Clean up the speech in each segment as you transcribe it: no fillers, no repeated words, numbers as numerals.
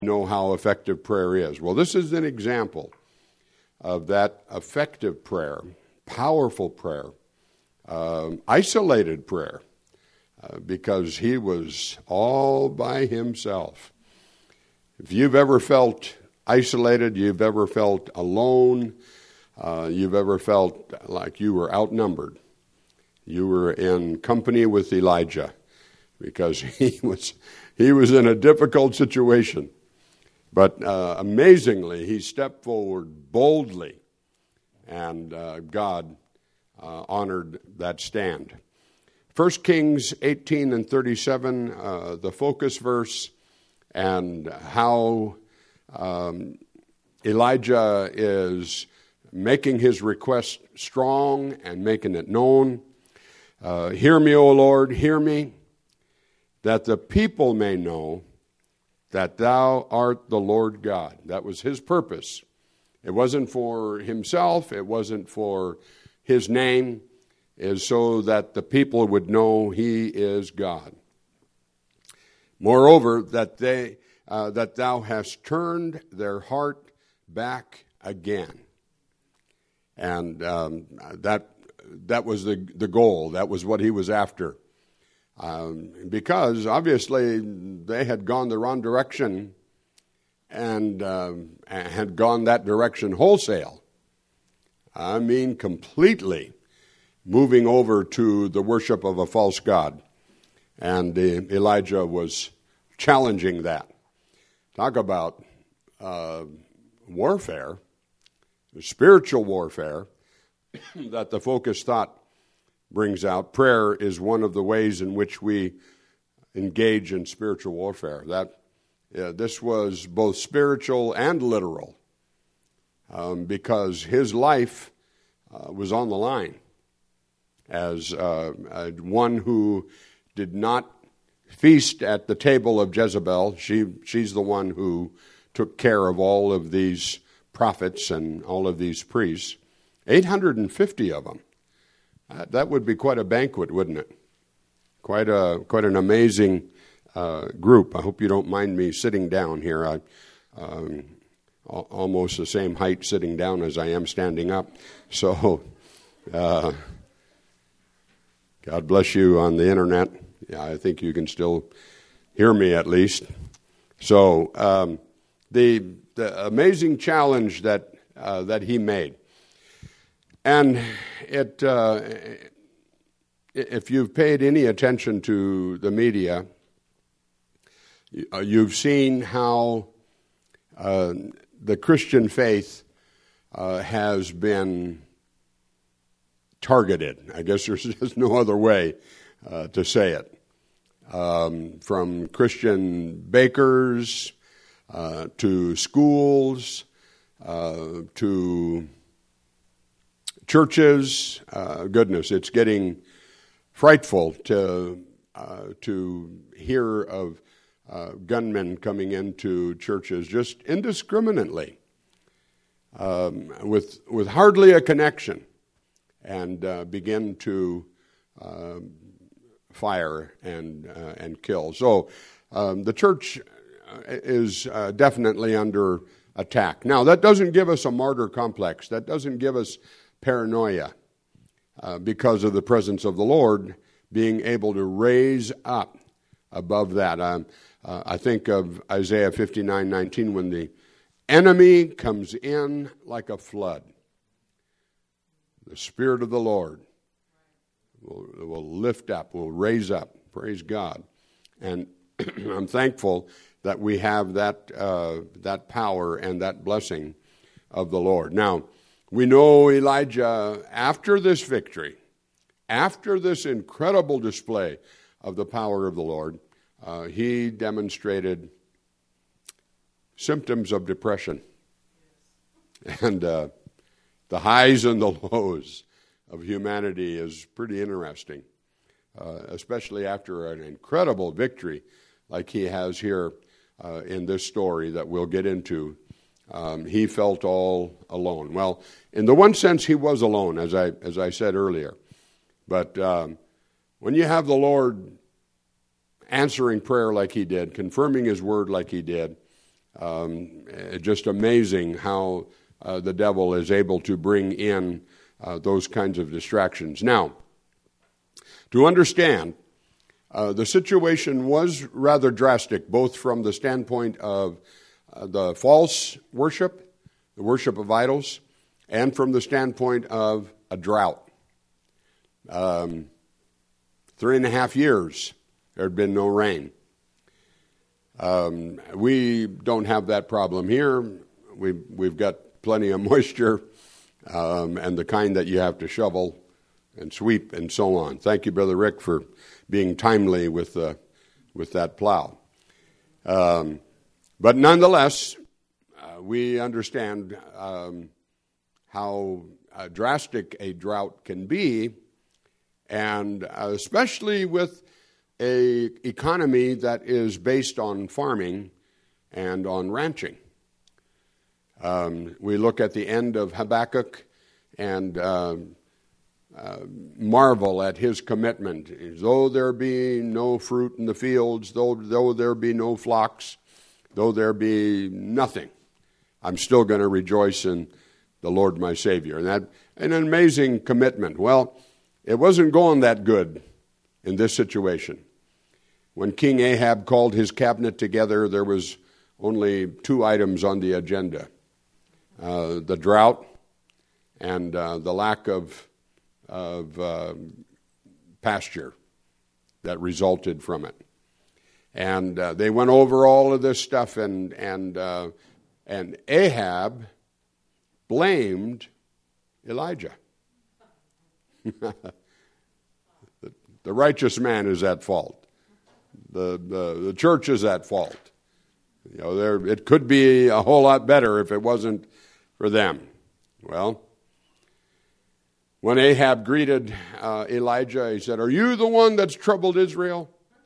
Know how effective prayer is. Well, this is an example of that effective prayer, powerful prayer, isolated prayer, because he was all by himself. If you've ever felt isolated, you've ever felt alone, you've ever felt like you were outnumbered, you were in company with Elijah, because he was in a difficult situation. But amazingly, he stepped forward boldly, and God honored that stand. 1 Kings 18 and 37, the focus verse, and how Elijah is making his request strong and making it known. Hear me, O Lord, hear me, that the people may know that thou art the Lord God. That was his purpose. It wasn't for himself. It wasn't for his name. It is so that the people would know he is God. Moreover, that thou hast turned their heart back again. And that was the goal. That was what he was after. Because obviously they had gone the wrong direction and had gone that direction wholesale. I mean, completely moving over to the worship of a false god. And Elijah was challenging that. Talk about warfare, spiritual warfare that the focus thought brings out. Prayer is one of the ways in which we engage in spiritual warfare. This was both spiritual and literal, because his life was on the line as one who did not feast at the table of Jezebel. She's the one who took care of all of these prophets and all of these priests, 850 of them. That would be quite a banquet, wouldn't it? Quite an amazing group. I hope you don't mind me sitting down here. I'm almost the same height sitting down as I am standing up. So, God bless you on the internet. Yeah, I think you can still hear me at least. So, the amazing challenge that he made. And if you've paid any attention to the media, you've seen how the Christian faith has been targeted. I guess there's just no other way to say it. From Christian bakers to schools to churches. Goodness, it's getting frightful to hear of gunmen coming into churches just indiscriminately, with hardly a connection, and begin to fire and kill. So the church is definitely under attack. Now, that doesn't give us a martyr complex. That doesn't give us paranoia, because of the presence of the Lord being able to raise up above that. I think of Isaiah 59:19, when the enemy comes in like a flood, the Spirit of the Lord will lift up, will raise up. Praise God. And I'm thankful that we have that power and that blessing of the Lord. Now, we know Elijah, after this victory, after this incredible display of the power of the Lord, he demonstrated symptoms of depression. And the highs and the lows of humanity is pretty interesting, especially after an incredible victory like he has here in this story that we'll get into. He felt all alone. Well, in the one sense, he was alone, as I said earlier. But when you have the Lord answering prayer like he did, confirming his word like he did, It's just amazing how the devil is able to bring in those kinds of distractions. Now, to understand, the situation was rather drastic, both from the standpoint of the false worship, the worship of idols, and from the standpoint of a drought. 3.5 years, there had been no rain. We don't have that problem here. We've got plenty of moisture, and the kind that you have to shovel and sweep and so on. Thank you, Brother Rick, for being timely with that plow. But nonetheless, we understand how drastic a drought can be, and especially with a economy that is based on farming and on ranching. We look at the end of Habakkuk and marvel at his commitment. Though there be no fruit in the fields, though there be no flocks, though there be nothing, I'm still going to rejoice in the Lord my Savior. And that an amazing commitment. Well, it wasn't going that good in this situation. When King Ahab called his cabinet together, there was only 2 items on the agenda. The drought and the lack of pasture that resulted from it. And they went over all of this stuff, and Ahab blamed Elijah. The righteous man is at fault. The church is at fault. You know, it could be a whole lot better if it wasn't for them. Well, when Ahab greeted Elijah, he said, "Are you the one that's troubled Israel?"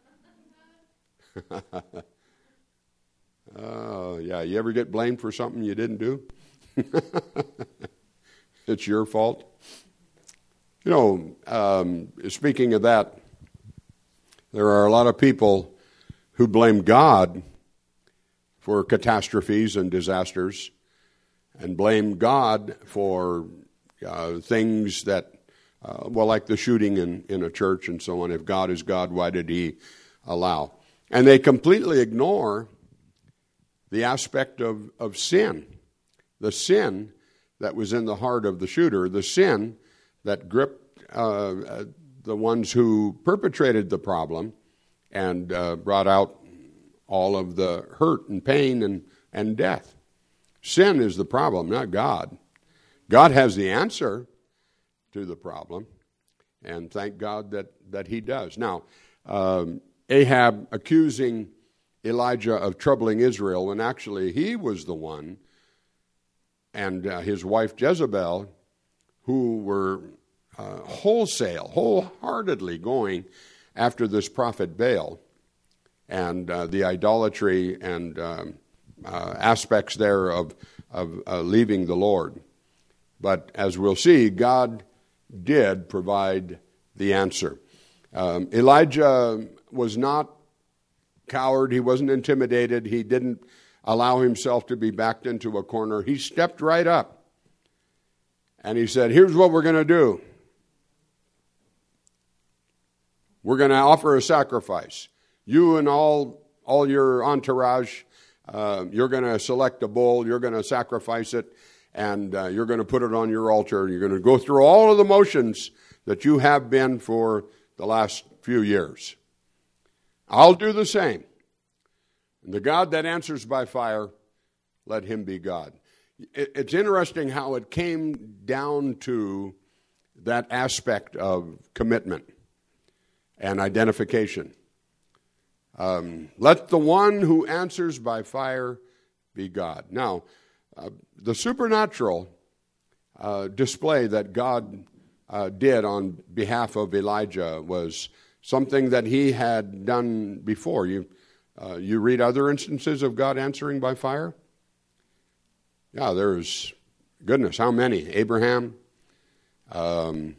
Oh, yeah. You ever get blamed for something you didn't do? It's your fault. You know, speaking of that, there are a lot of people who blame God for catastrophes and disasters, and blame God for things that, like the shooting in a church and so on. If God is God, why did he allow? And they completely ignore the aspect of sin, the sin that was in the heart of the shooter, the sin that gripped the ones who perpetrated the problem and brought out all of the hurt and pain and death. Sin is the problem, not God. God has the answer to the problem, and thank God that he does. Now, Ahab accusing Elijah of troubling Israel when actually he was the one and his wife Jezebel who were wholeheartedly going after this prophet Baal and the idolatry and aspects there of leaving the Lord. But as we'll see, God did provide the answer. Elijah was not coward. He wasn't intimidated. He didn't allow himself to be backed into a corner. He stepped right up and he said, "Here's what we're going to do. We're going to offer a sacrifice. You and all your entourage, you're going to select a bull, you're going to sacrifice it, and you're going to put it on your altar. You're going to go through all of the motions that you have been for the last few years. I'll do the same. And the God that answers by fire, let him be God." It's interesting how it came down to that aspect of commitment and identification. Let the one who answers by fire be God. Now, the supernatural display that God did on behalf of Elijah was something that he had done before. You read other instances of God answering by fire? Yeah, there's, goodness, how many? Abraham, and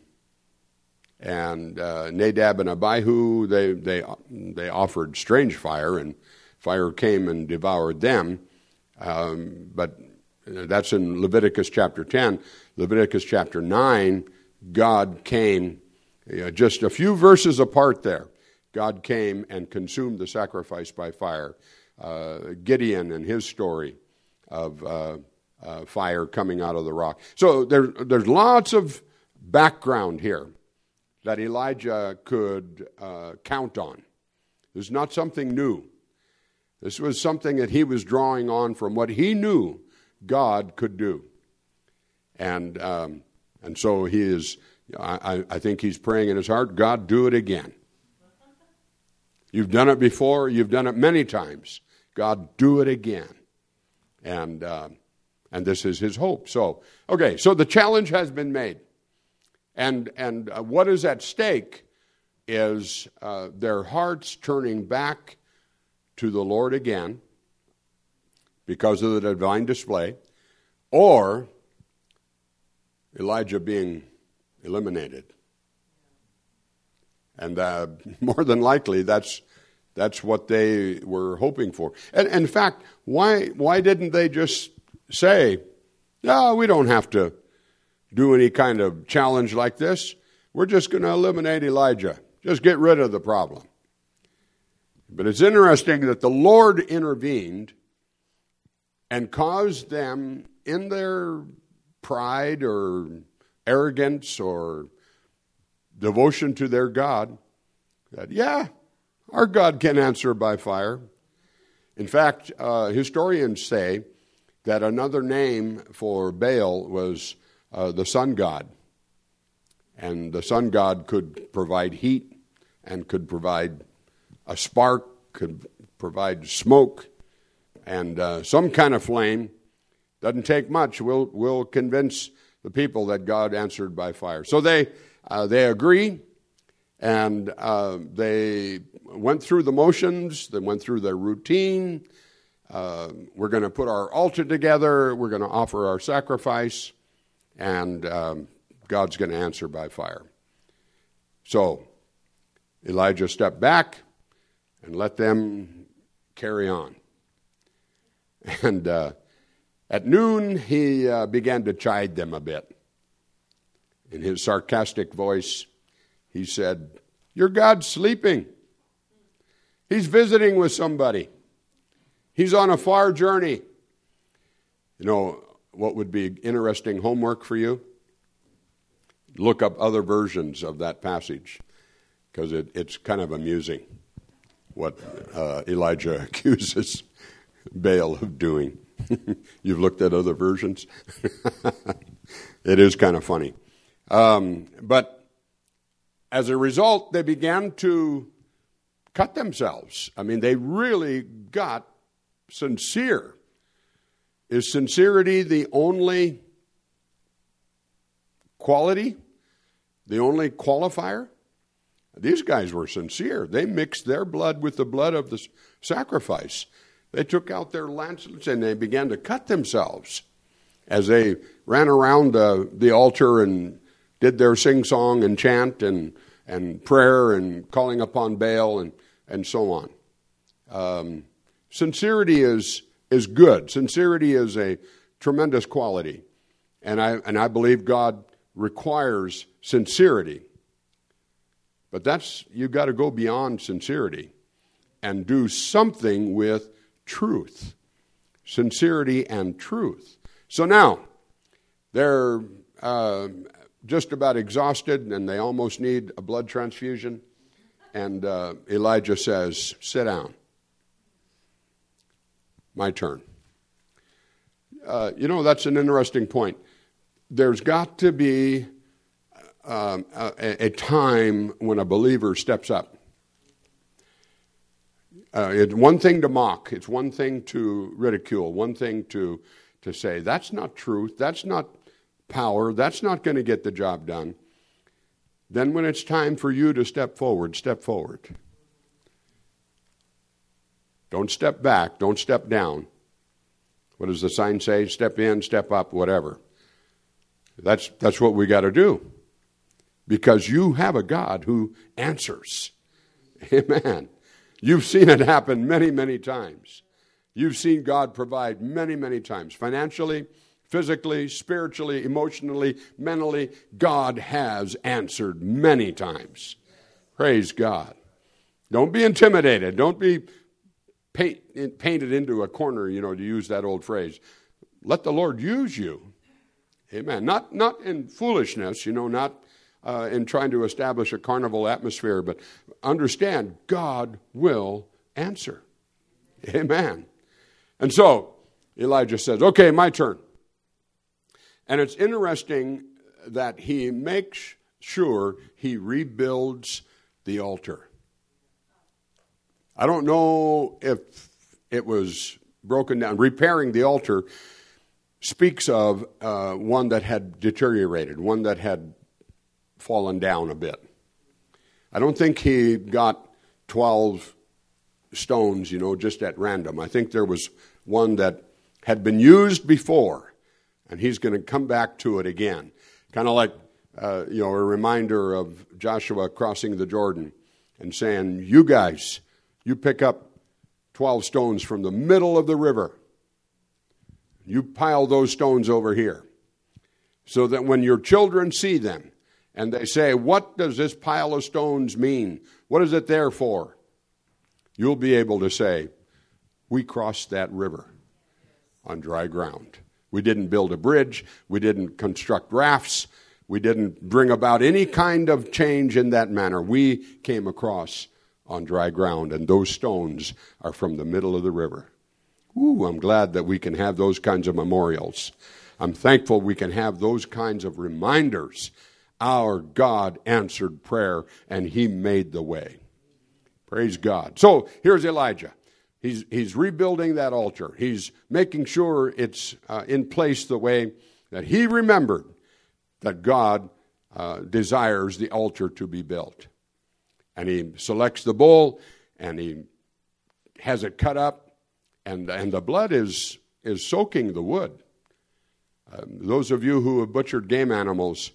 Nadab and Abihu, they offered strange fire, and fire came and devoured them. But that's in Leviticus chapter 10. Leviticus chapter 9, God came, just a few verses apart there, God came and consumed the sacrifice by fire. Gideon and his story of fire coming out of the rock. So there's lots of background here that Elijah could count on. It's not something new. This was something that he was drawing on from what he knew God could do. And so he is, I think he's praying in his heart, God, do it again. You've done it before. You've done it many times. God, do it again. And this is his hope. So the challenge has been made. And what is at stake is their hearts turning back to the Lord again because of the divine display, or Elijah being eliminated. And more than likely, that's what they were hoping for. And in fact, why didn't they just say, no, we don't have to do any kind of challenge like this. We're just going to eliminate Elijah. Just get rid of the problem. But it's interesting that the Lord intervened and caused them, in their pride or arrogance or devotion to their God, that, yeah, our God can answer by fire. In fact, historians say that another name for Baal was the sun god. And the sun god could provide heat and could provide a spark, could provide smoke, and some kind of flame. Doesn't take much. We'll convince the people that God answered by fire. So they agree, and they went through the motions. They went through their routine. We're going to put our altar together. We're going to offer our sacrifice, and God's going to answer by fire. So Elijah stepped back and let them carry on. And at noon, he began to chide them a bit. In his sarcastic voice, he said, "Your God's sleeping. He's visiting with somebody. He's on a far journey." You know what would be interesting homework for you? Look up other versions of that passage, because it's kind of amusing what Elijah accuses Baal of doing. You've looked at other versions? It is kind of funny. But as a result, they began to cut themselves. I mean, they really got sincere. Is sincerity the only quality? The only qualifier? These guys were sincere. They mixed their blood with the blood of the sacrifice. They took out their lances and they began to cut themselves as they ran around the altar and did their sing-song and chant and prayer and calling upon Baal and so on. Sincerity is good. Sincerity is a tremendous quality. And I believe God requires sincerity. But you've got to go beyond sincerity and do something with truth. Sincerity and truth. So now, they're just about exhausted and they almost need a blood transfusion. And Elijah says, "Sit down. My turn." That's an interesting point. There's got to be a time when a believer steps up. It's one thing to mock. It's one thing to ridicule. One thing to say, that's not truth. That's not power. That's not going to get the job done. Then when it's time for you to step forward, step forward. Don't step back. Don't step down. What does the sign say? Step in, step up, whatever. That's what we got to do. Because you have a God who answers. Amen. You've seen it happen many, many times. You've seen God provide many, many times. Financially, physically, spiritually, emotionally, mentally, God has answered many times. Praise God. Don't be intimidated. Don't be painted into a corner, to use that old phrase. Let the Lord use you. Amen. Not in foolishness, not in trying to establish a carnival atmosphere, but understand God will answer. Amen. And so Elijah says, okay, my turn. And it's interesting that he makes sure he rebuilds the altar. I don't know if it was broken down. Repairing the altar speaks of one that had deteriorated, one that had fallen down a bit. I don't think he got 12 stones, just at random. I think there was one that had been used before, and he's going to come back to it again. Kind of like, a reminder of Joshua crossing the Jordan and saying, you guys, you pick up 12 stones from the middle of the river. You pile those stones over here so that when your children see them and they say, what does this pile of stones mean? What is it there for? You'll be able to say, we crossed that river on dry ground. We didn't build a bridge. We didn't construct rafts. We didn't bring about any kind of change in that manner. We came across on dry ground, and those stones are from the middle of the river. Ooh, I'm glad that we can have those kinds of memorials. I'm thankful we can have those kinds of reminders. Our God answered prayer, and he made the way. Praise God. So here's Elijah. He's rebuilding that altar. He's making sure it's in place the way that he remembered that God desires the altar to be built. And he selects the bull, and he has it cut up, and the blood is soaking the wood. Those of you who have butchered game animals,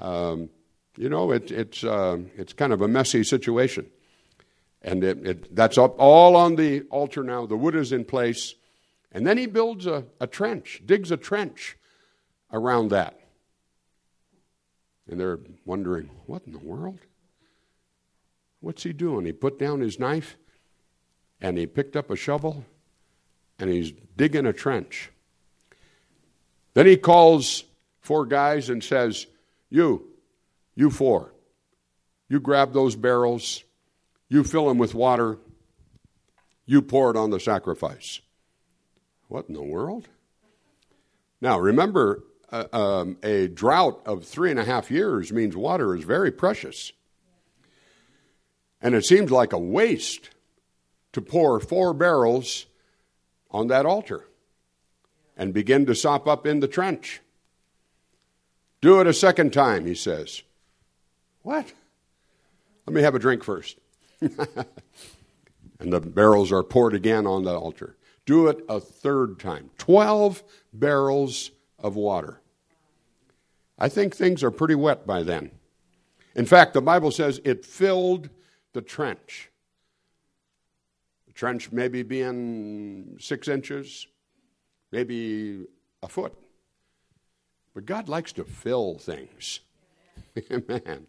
it's kind of a messy situation. And that's up all on the altar now. The wood is in place. And then he builds a trench, digs a trench around that. And they're wondering, what in the world? What's he doing? He put down his knife, and he picked up a shovel, and he's digging a trench. Then he calls 4 guys and says, you 4, you grab those barrels, you fill them with water, you pour it on the sacrifice. What in the world? Now, remember, a drought of 3.5 years means water is very precious. And it seems like a waste to pour 4 barrels on that altar and begin to sop up in the trench. Do it a second time, he says. What? Let me have a drink first. And the barrels are poured again on the altar. Do it a third time. 12 barrels of water. I think things are pretty wet by then. In fact, the Bible says it filled the trench. The trench maybe being 6 inches, maybe a foot. But God likes to fill things. Amen.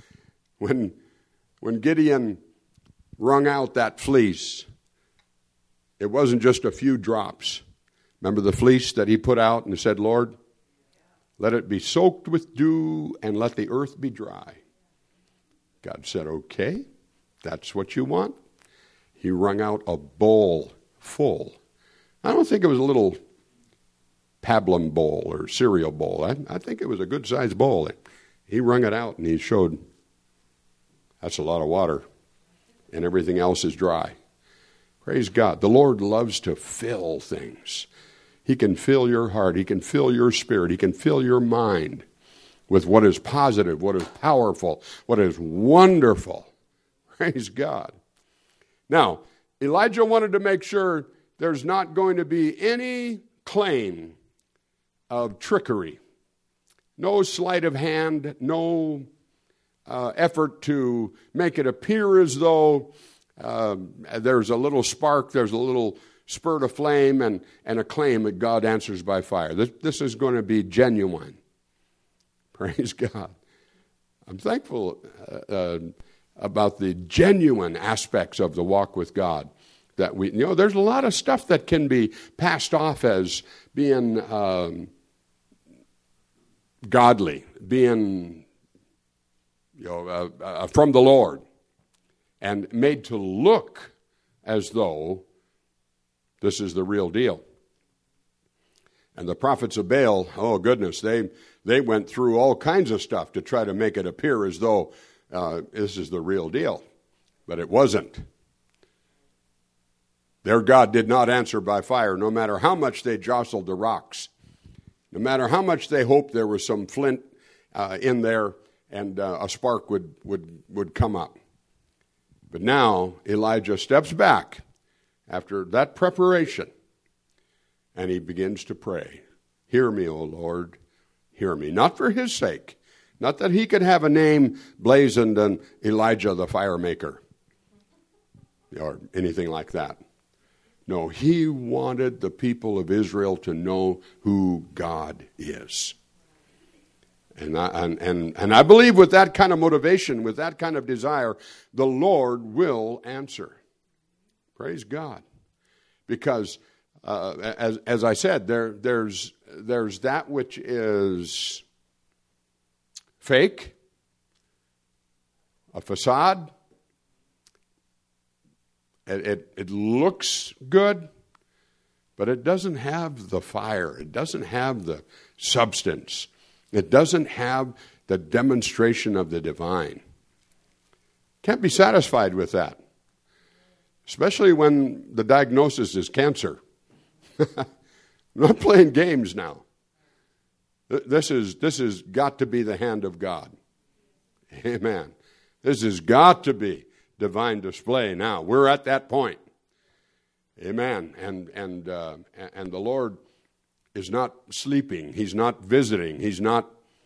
When Gideon wrung out that fleece, it wasn't just a few drops. Remember the fleece that he put out and said, Lord, let it be soaked with dew and let the earth be dry. God said, okay, that's what you want. He wrung out a bowl full. I don't think it was a little pablum bowl or cereal bowl. I think it was a good-sized bowl. He wrung it out and he showed that's a lot of water and everything else is dry. Praise God. The Lord loves to fill things. He can fill your heart. He can fill your spirit. He can fill your mind with what is positive, what is powerful, what is wonderful. Praise God. Now, Elijah wanted to make sure there's not going to be any claim of trickery. No sleight of hand, no effort to make it appear as though there's a little spark, there's a little spurt a flame and a claim that God answers by fire. This is going to be genuine. Praise God. I'm thankful about the genuine aspects of the walk with God. That there's a lot of stuff that can be passed off as being godly, being from the Lord, and made to look as though this is the real deal. And the prophets of Baal, oh goodness, they went through all kinds of stuff to try to make it appear as though this is the real deal. But it wasn't. Their God did not answer by fire, no matter how much they jostled the rocks, no matter how much they hoped there was some flint in there and a spark would come up. But now Elijah steps back after that preparation, and he begins to pray. Hear me, O Lord, hear me. Not for his sake, not that he could have a name blazoned on Elijah the fire maker or anything like that. No, he wanted the people of Israel to know who God is. And I believe with that kind of motivation, with that kind of desire, the Lord will answer. Praise God. Because, as I said, there's that which is fake, a facade. It looks good, but it doesn't have the fire. It doesn't have the substance. It doesn't have the demonstration of the divine. Can't be satisfied with that, especially when the diagnosis is cancer. I'm not playing games now. This has got to be the hand of God. Amen. This has got to be divine display now. We're at that point. Amen. And the Lord is not sleeping. He's not visiting. He's not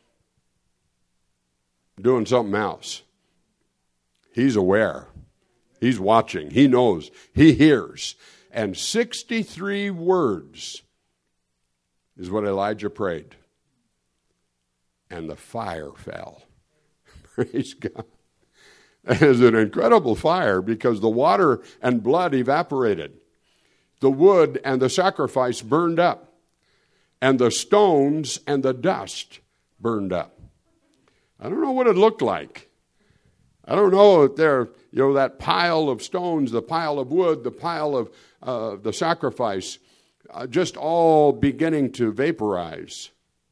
doing something else. He's aware. He's watching. He knows. He hears. And 63 words is what Elijah prayed. And the fire fell. Praise God. It is an incredible fire because the water and blood evaporated. The wood and the sacrifice burned up. And the stones and the dust burned up. I don't know what it looked like. I don't know if there, that pile of stones, the pile of wood, the pile of the sacrifice, just all beginning to vaporize.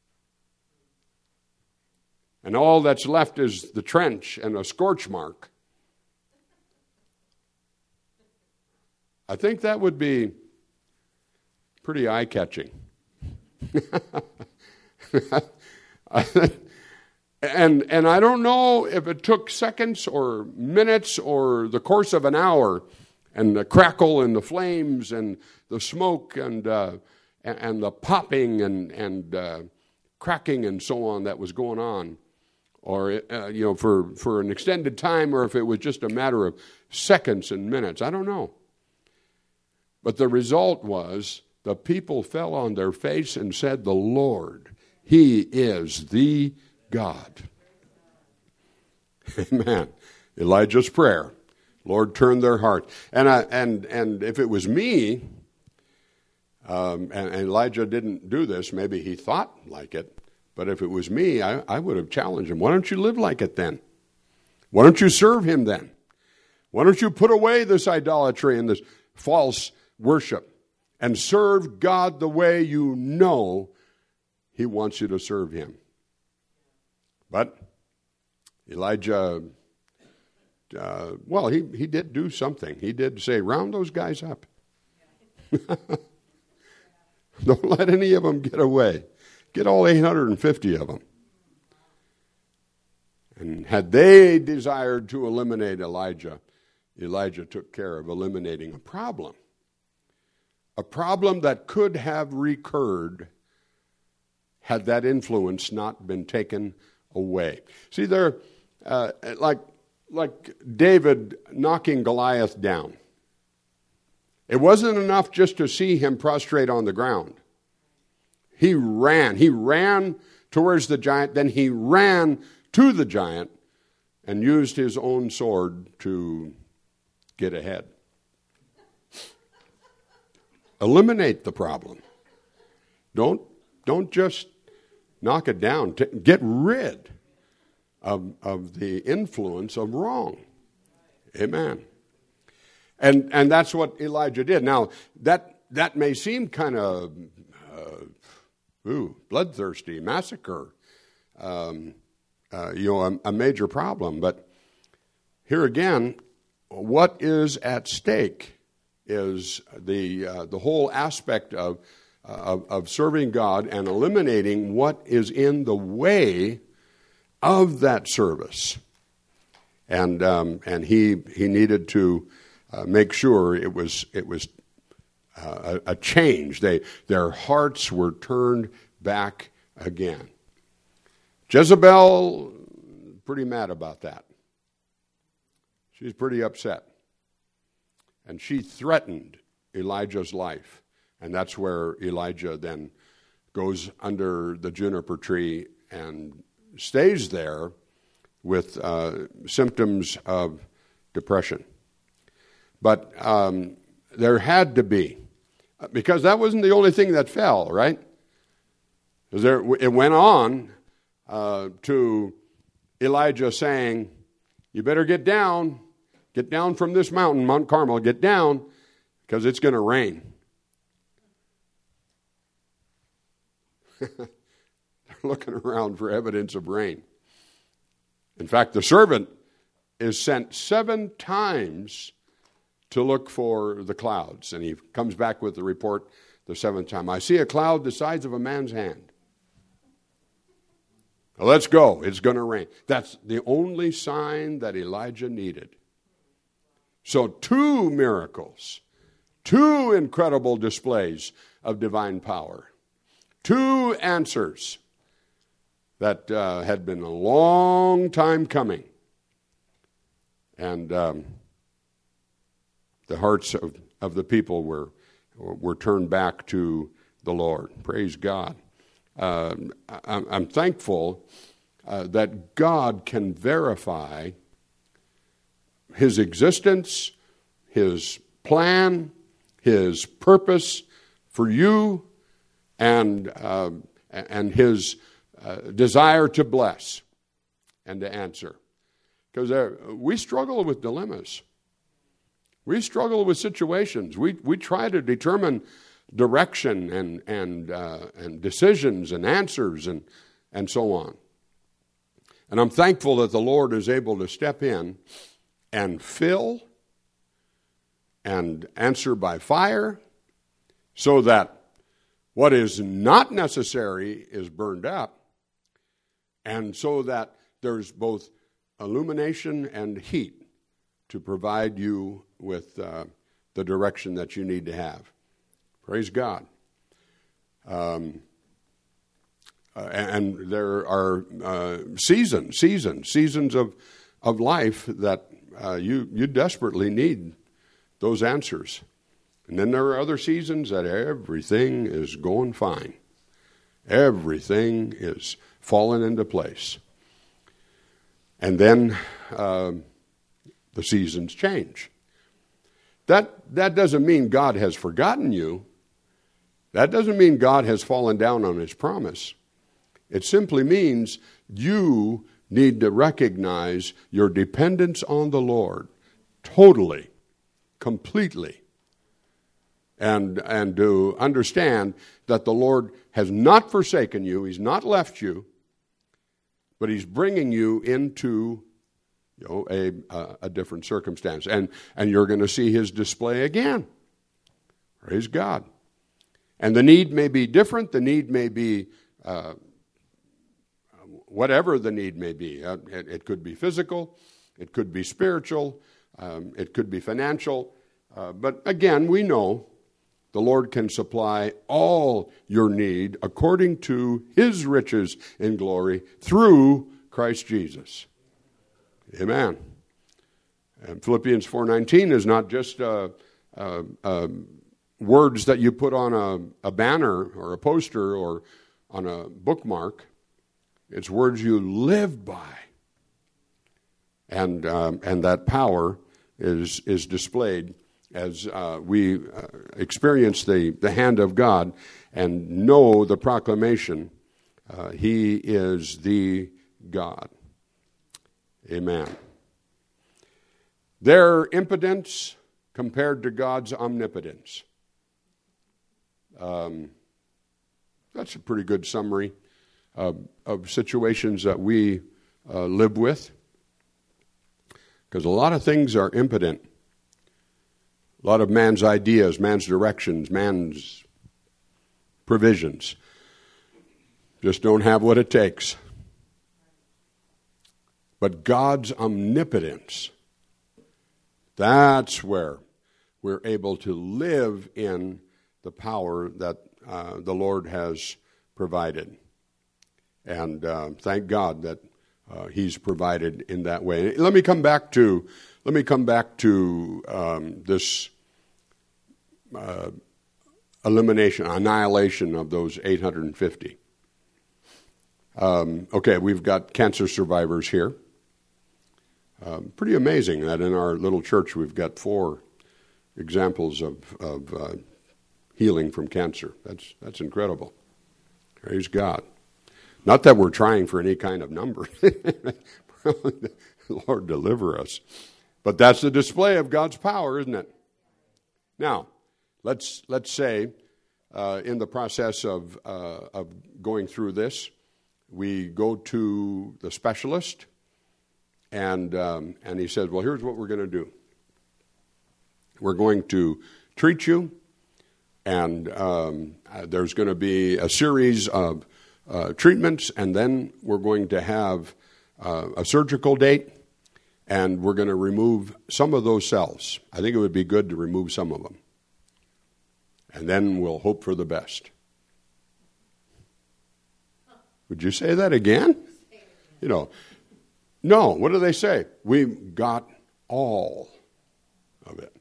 And all that's left is the trench and a scorch mark. I think that would be pretty eye-catching. And I don't know if it took seconds or minutes or the course of an hour, and the crackle and the flames and the smoke and the popping and cracking and so on that was going on, or for an extended time, or if it was just a matter of seconds and minutes. I don't know. But the result was the people fell on their face and said, "The Lord, He is the God." Amen. Elijah's prayer. Lord, turn their heart. And if it was me, and Elijah didn't do this, maybe he thought like it, but if it was me, I would have challenged him. Why don't you live like it then? Why don't you serve him then? Why don't you put away this idolatry and this false worship and serve God the way you know He wants you to serve Him? But Elijah, he did do something. He did say, round those guys up. Don't let any of them get away. Get all 850 of them. And had they desired to eliminate Elijah, Elijah took care of eliminating a problem that could have recurred had that influence not been taken away. See, they're like David knocking Goliath down. It wasn't enough just to see him prostrate on the ground. He ran towards the giant, then he ran to the giant and used his own sword to get ahead. Eliminate the problem. Don't just knock it down. Get rid of the influence of wrong. Amen. And that's what Elijah did. Now, that may seem kind of bloodthirsty, massacre, a major problem. But here again, what is at stake is the whole aspect of serving God and eliminating what is in the way of that service. And he needed to make sure it was a change. Their hearts were turned back again. Jezebel, pretty mad about that. She's pretty upset. And she threatened Elijah's life. And that's where Elijah then goes under the juniper tree and stays there with symptoms of depression. But there had to be, because that wasn't the only thing that fell, right? It went on to Elijah saying, you better get down from this mountain, Mount Carmel, get down, because it's going to rain. They're looking around for evidence of rain. In fact, the servant is sent 7 times to look for the clouds. And he comes back with the report the 7th time. I see a cloud the size of a man's hand. Well, let's go. It's going to rain. That's the only sign that Elijah needed. So 2 miracles, 2 incredible displays of divine power, 2 answers that had been a long time coming. And the hearts of the people were turned back to the Lord. Praise God. I'm thankful that God can verify His existence, His plan, His purpose for you, and His desire to bless and to answer. Because we struggle with dilemmas. We struggle with situations. We try to determine direction and decisions and answers and so on. And I'm thankful that the Lord is able to step in and fill and answer by fire so that what is not necessary is burned up, and so that there's both illumination and heat to provide you with the direction that you need to have. Praise God. And there are seasons of life that you desperately need those answers. And then there are other seasons that everything is going fine. Everything is falling into place. And then the seasons change. That doesn't mean God has forgotten you. That doesn't mean God has fallen down on His promise. It simply means you need to recognize your dependence on the Lord totally, completely, and to understand that the Lord has not forsaken you, He's not left you, but He's bringing you into a different circumstance. And you're going to see His display again. Praise God. And the need may be different. The need may be whatever the need may be. It could be physical. It could be spiritual. It could be financial. But again, we know the Lord can supply all your need according to His riches in glory through Christ Jesus. Amen. And Philippians 4:19 is not just a words that you put on a banner or a poster or on a bookmark. It's words you live by. And that power is displayed as we experience the hand of God and know the proclamation, He is the God. Amen. Their impotence compared to God's omnipotence. That's a pretty good summary of situations that we live with. Because a lot of things are impotent. A lot of man's ideas, man's directions, man's provisions just don't have what it takes. But God's omnipotence, that's where we're able to live in the power that the Lord has provided. And thank God that He's provided in that way. Let me come back to this annihilation of those 850. Okay, we've got cancer survivors here. Pretty amazing that in our little church we've got 4 examples of healing from cancer. That's incredible. Praise God. Not that we're trying for any kind of number. Lord, deliver us. But that's the display of God's power, isn't it? Now, let's say in the process of going through this, we go to the specialist, and he says, well, here's what we're going to do. We're going to treat you, and there's going to be a series of treatments, and then we're going to have a surgical date, and we're going to remove some of those cells. I think it would be good to remove some of them. And then we'll hope for the best. Would you say that again? No. What do they say? We got all of it.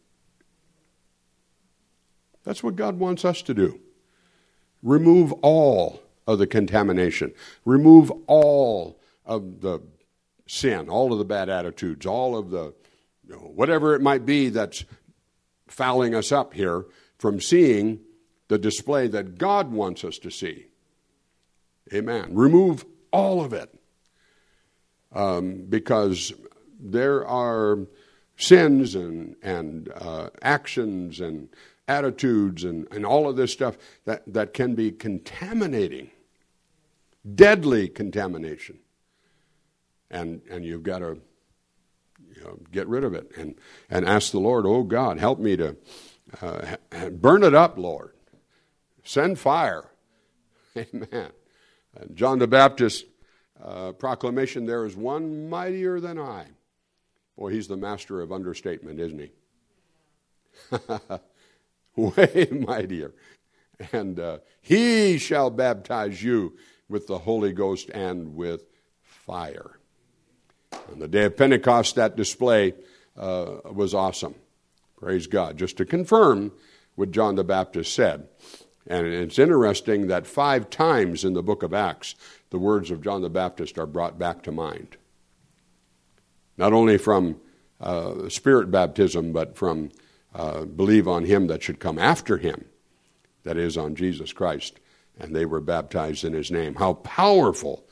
That's what God wants us to do. Remove all of the contamination. Remove all of the sin, all of the bad attitudes, all of the, whatever it might be that's fouling us up here from seeing the display that God wants us to see. Amen. Remove all of it. Because there are sins and actions and attitudes and all of this stuff that can be contaminating, deadly contamination. And you've got to get rid of it and ask the Lord, oh God, help me to burn it up, Lord. Send fire. Amen. And John the Baptist proclamation, there is one mightier than I. Boy, he's the master of understatement, isn't he? Way mightier. And he shall baptize you with the Holy Ghost and with fire. On the day of Pentecost, that display was awesome. Praise God. Just to confirm what John the Baptist said. And it's interesting that 5 times in the book of Acts, the words of John the Baptist are brought back to mind. Not only from spirit baptism, but from believe on him that should come after him, that is, on Jesus Christ. And they were baptized in his name. How powerful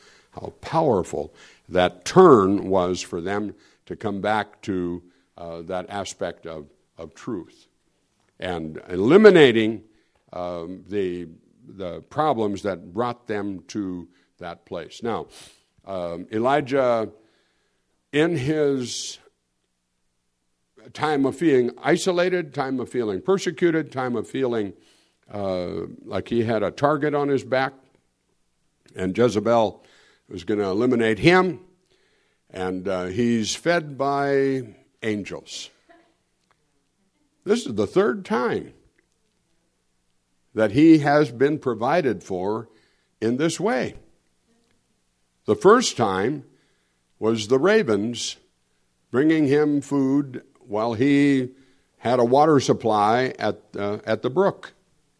that turn was for them to come back to that aspect of truth. And eliminating the problems that brought them to that place. Now, Elijah, in his time of feeling isolated, time of feeling persecuted, time of feeling like he had a target on his back, and Jezebel was going to eliminate him, and he's fed by angels. This is the 3rd time that he has been provided for in this way. The first time was the ravens bringing him food while he had a water supply at the brook.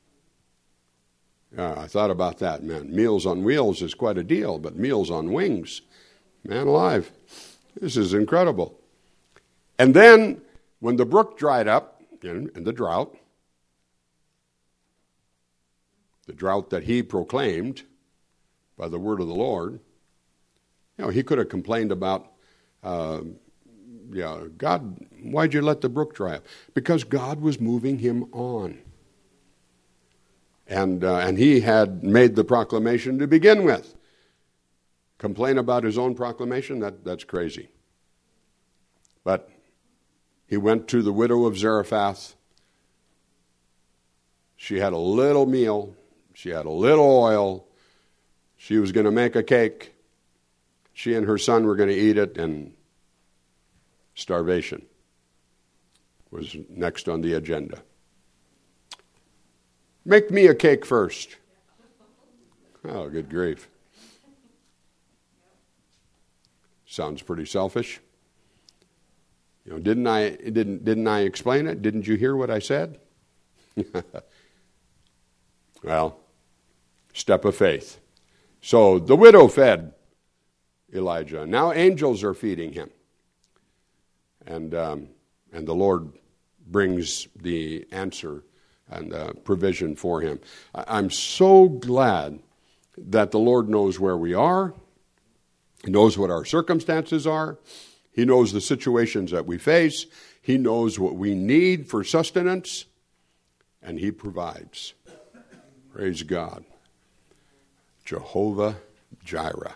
I thought about that, man. Meals on Wheels is quite a deal, but Meals on Wings, man alive, this is incredible. And then when the brook dried up in the drought that he proclaimed by the word of the Lord, he could have complained about, God, why'd you let the brook dry up? Because God was moving him on. And he had made the proclamation to begin with. Complain about his own proclamation? That's crazy. But he went to the widow of Zarephath. She had a little meal. She had a little oil. She was going to make a cake. She and her son were going to eat it, and starvation was next on the agenda. Make me a cake first. Oh, good grief. Sounds pretty selfish. Didn't I explain it? Didn't you hear what I said? Well, step of faith. So the widow fed Elijah. Now angels are feeding him. And the Lord brings the answer and provision for him. I'm so glad that the Lord knows where we are. He knows what our circumstances are. He knows the situations that we face. He knows what we need for sustenance. And he provides. Praise God. Jehovah Jireh.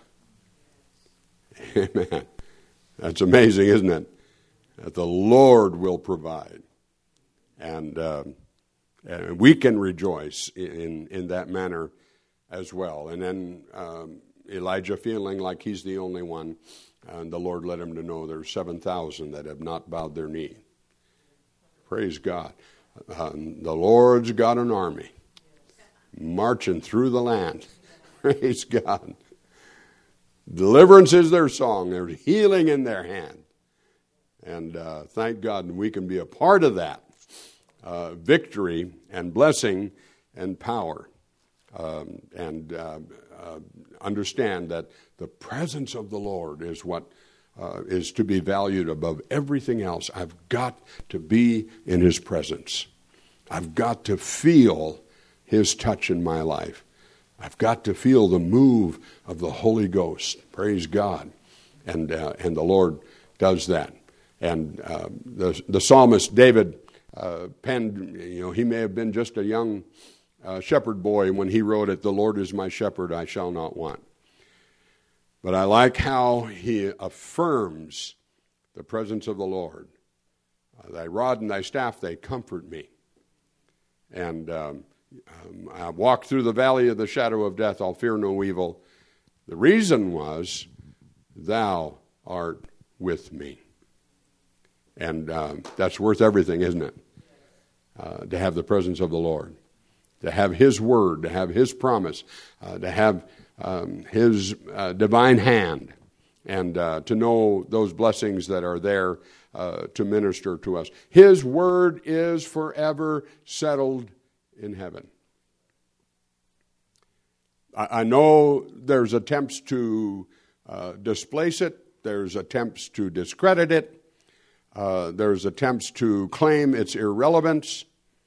Amen. That's amazing, isn't it? That the Lord will provide. And we can rejoice in that manner as well. And then Elijah, feeling like he's the only one, and the Lord let him to know there's 7,000 that have not bowed their knee. Praise God. The Lord's got an army marching through the land. Praise God. Deliverance is their song. There's healing in their hand. And thank God we can be a part of that. Victory and blessing and power. And understand that the presence of the Lord is what is to be valued above everything else. I've got to be in his presence. I've got to feel his touch in my life. I've got to feel the move of the Holy Ghost. Praise God. And the Lord does that. And the psalmist David penned, he may have been just a young shepherd boy when he wrote it, "The Lord is my shepherd, I shall not want." But I like how he affirms the presence of the Lord. Thy rod and thy staff, they comfort me. And I walk through the valley of the shadow of death, I'll fear no evil. The reason was, thou art with me. And that's worth everything, isn't it? To have the presence of the Lord. To have his word, to have his promise, to have his divine hand, and to know those blessings that are there to minister to us. His word is forever settled in heaven. I know there's attempts to displace it. There's attempts to discredit it. There's attempts to claim its irrelevance.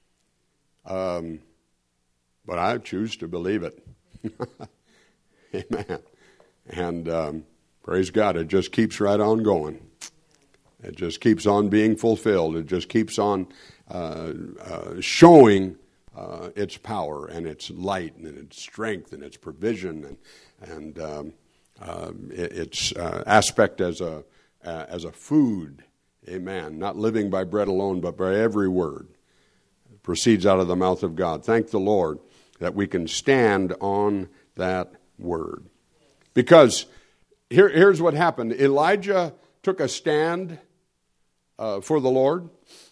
But I choose to believe it. Amen. And praise God, it just keeps right on going. It just keeps on being fulfilled. It just keeps on showing its power and its light and its strength and its provision and its aspect as a food. Amen. Not living by bread alone, but by every word that proceeds out of the mouth of God. Thank the Lord that we can stand on that word. Because here's what happened. Elijah took a stand for the Lord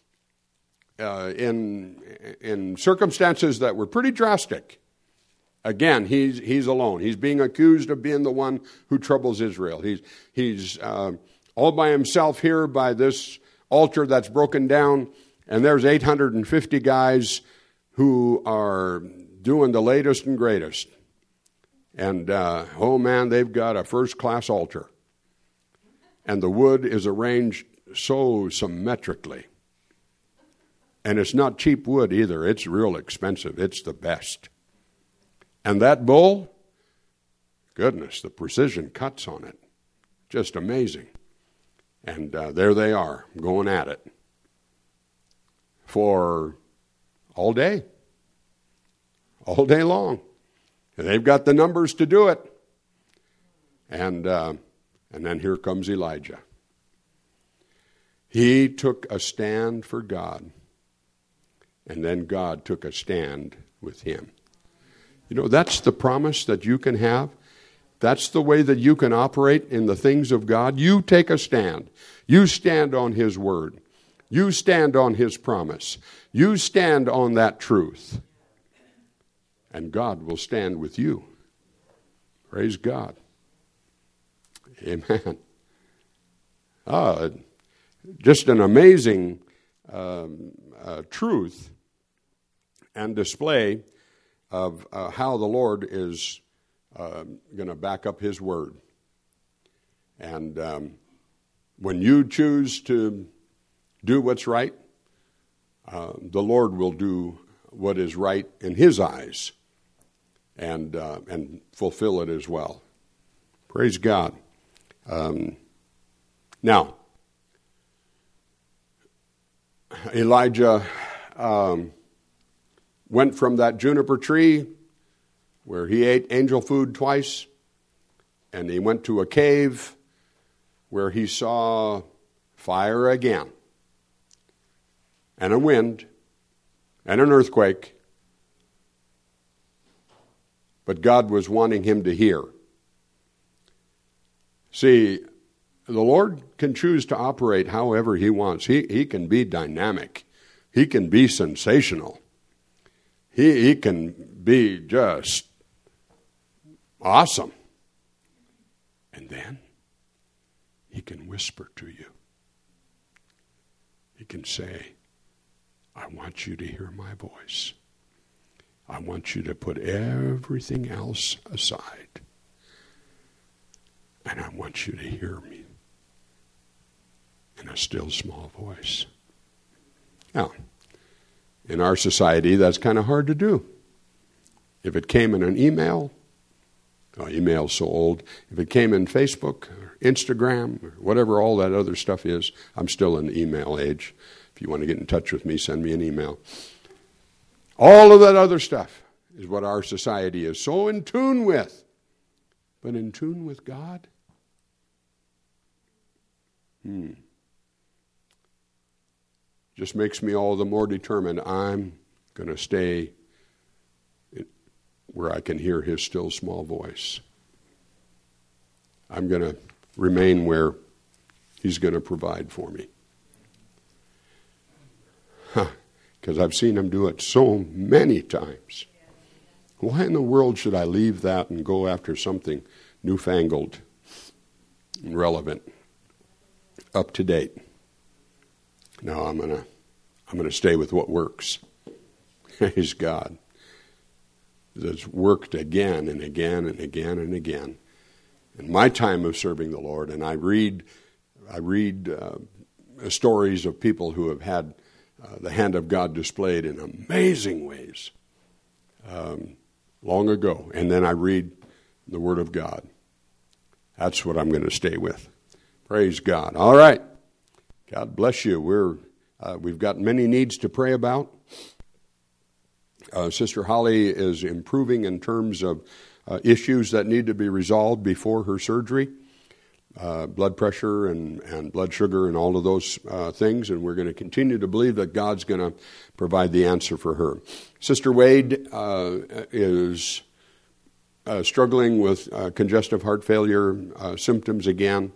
in circumstances that were pretty drastic. Again, he's alone. He's being accused of being the one who troubles Israel. He's all by himself here by this altar that's broken down, and there's 850 guys who are doing the latest and greatest. And, oh man, they've got a first-class altar. And the wood is arranged so symmetrically. And it's not cheap wood either. It's real expensive. It's the best. And that bull, goodness, the precision cuts on it. Just amazing. And there they are, going at it for all day long. And they've got the numbers to do it. And then here comes Elijah. He took a stand for God. And then God took a stand with him. You know, that's the promise that you can have. That's the way that you can operate in the things of God. You take a stand. You stand on his word. You stand on his promise. You stand on that truth. And God will stand with you. Praise God. Amen. Just an amazing truth and display of how the Lord is going to back up his word. And when you choose to do what's right, the Lord will do what is right in his eyes and fulfill it as well. Praise God. Now, Elijah went from that juniper tree where he ate angel food twice, and he went to a cave where he saw fire again, and a wind, and an earthquake. But God was wanting him to hear. See, the Lord can choose to operate however he wants. He can be dynamic. He can be sensational. He can be just awesome. And then he can whisper to you. He can say, I want you to hear my voice. I want you to put everything else aside. And I want you to hear me in a still small voice. Now, in our society, that's kind of hard to do. If it came in an email, email's so old. If it came in Facebook or Instagram or whatever all that other stuff is, I'm still in the email age. If you want to get in touch with me, send me an email. All of that other stuff is what our society is so in tune with. But in tune with God? Just makes me all the more determined. I'm going to stay where I can hear his still small voice. I'm going to remain where he's going to provide for me. Because I've seen him do it so many times. Why in the world should I leave that and go after something newfangled, relevant, up to date? No, I'm gonna stay with what works. Praise God. It's worked again and again and again and again. In my time of serving the Lord, and I read stories of people who have had the hand of God displayed in amazing ways long ago. And then I read the Word of God. That's what I'm going to stay with. Praise God. All right. God bless you. We've got many needs to pray about. Sister Holly is improving in terms of issues that need to be resolved before her surgery. Blood pressure and blood sugar and all of those things, and we're going to continue to believe that God's going to provide the answer for her. Sister Wade is struggling with congestive heart failure symptoms again.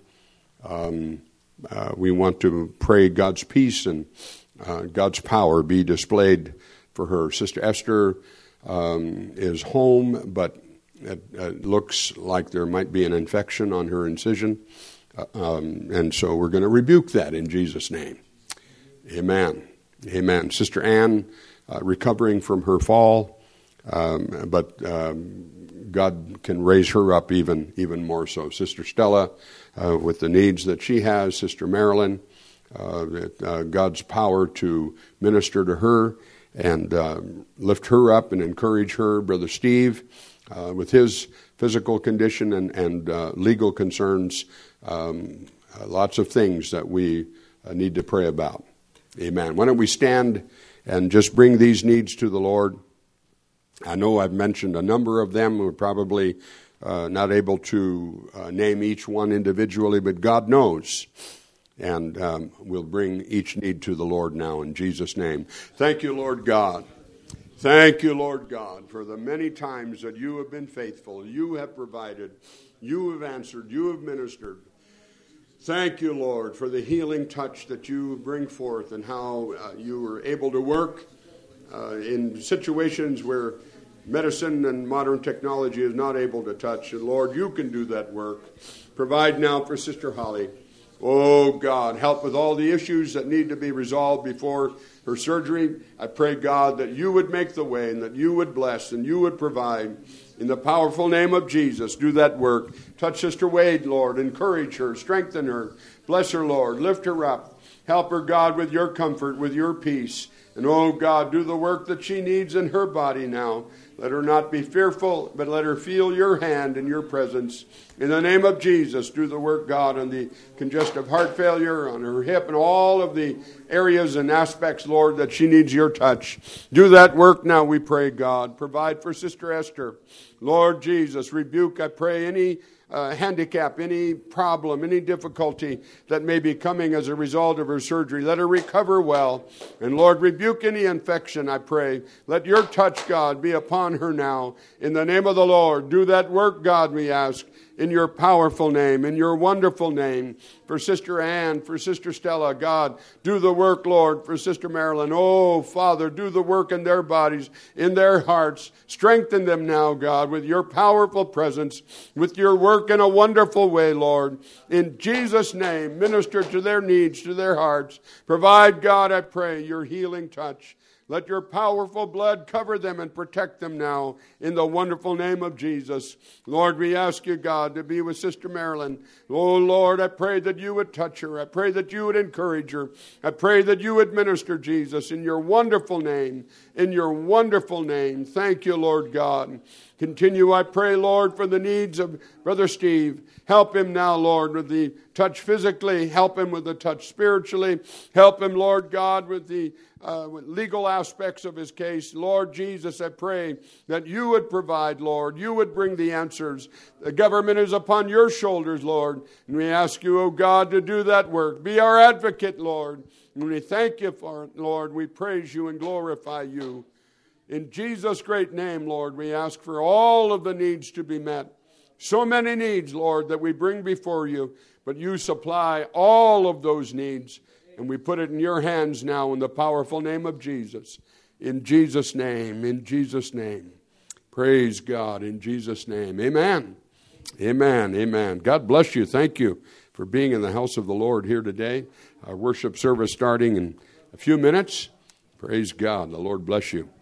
We want to pray God's peace and God's power be displayed for her. Sister Esther is home, but it looks like there might be an infection on her incision. And so we're going to rebuke that in Jesus' name. Amen. Amen. Sister Ann, recovering from her fall, but God can raise her up even more so. Sister Stella, with the needs that she has. Sister Marilyn, God's power to minister to her and lift her up and encourage her. Brother Steve, with his physical condition and legal concerns, lots of things that we need to pray about. Amen. Why don't we stand and just bring these needs to the Lord? I know I've mentioned a number of them. We're probably not able to name each one individually, but God knows. And we'll bring each need to the Lord now in Jesus' name. Thank you, Lord God. Thank you, Lord God, for the many times that you have been faithful. You have provided. You have answered. You have ministered. Thank you, Lord, for the healing touch that you bring forth and how you were able to work in situations where medicine and modern technology is not able to touch. And Lord, you can do that work. Provide now for Sister Holly. Oh, God, help with all the issues that need to be resolved before her surgery. I pray, God, that you would make the way and that you would bless and you would provide. In the powerful name of Jesus, do that work. Touch Sister Wade, Lord. Encourage her. Strengthen her. Bless her, Lord. Lift her up. Help her, God, with your comfort, with your peace. And, oh, God, do the work that she needs in her body now. Let her not be fearful, but let her feel your hand and your presence. In the name of Jesus, do the work, God, on the congestive heart failure, on her hip, and all of the areas and aspects, Lord, that she needs your touch. Do that work now, we pray, God. Provide for Sister Esther. Lord Jesus, rebuke, I pray, any handicap, any problem, any difficulty that may be coming as a result of her surgery. Let her recover well. And Lord, rebuke any infection, I pray. Let your touch, God, be upon her now. In the name of the Lord, do that work, God, we ask. In your powerful name, in your wonderful name. For Sister Ann, for Sister Stella, God, do the work, Lord, for Sister Marilyn. Oh, Father, do the work in their bodies, in their hearts. Strengthen them now, God, with your powerful presence, with your work in a wonderful way, Lord. In Jesus' name, minister to their needs, to their hearts. Provide, God, I pray, your healing touch. Let your powerful blood cover them and protect them now in the wonderful name of Jesus. Lord, we ask you, God, to be with Sister Marilyn. Oh, Lord, I pray that you would touch her. I pray that you would encourage her. I pray that you would minister, Jesus, in your wonderful name. In your wonderful name. Thank you, Lord God. Continue, I pray, Lord, for the needs of Brother Steve. Help him now, Lord, with the touch physically. Help him with the touch spiritually. Help him, Lord God, with the legal aspects of his case. Lord Jesus, I pray that you would provide, Lord. You would bring the answers. The government is upon your shoulders, Lord. And we ask you, oh God, to do that work. Be our advocate, Lord. And we thank you for it, Lord. We praise you and glorify you. In Jesus' great name, Lord, we ask for all of the needs to be met. So many needs, Lord, that we bring before you. But you supply all of those needs. And we put it in your hands now in the powerful name of Jesus. In Jesus' name, in Jesus' name. Praise God, in Jesus' name. Amen. Amen, amen. God bless you. Thank you for being in the house of the Lord here today. Our worship service starting in a few minutes. Praise God. The Lord bless you.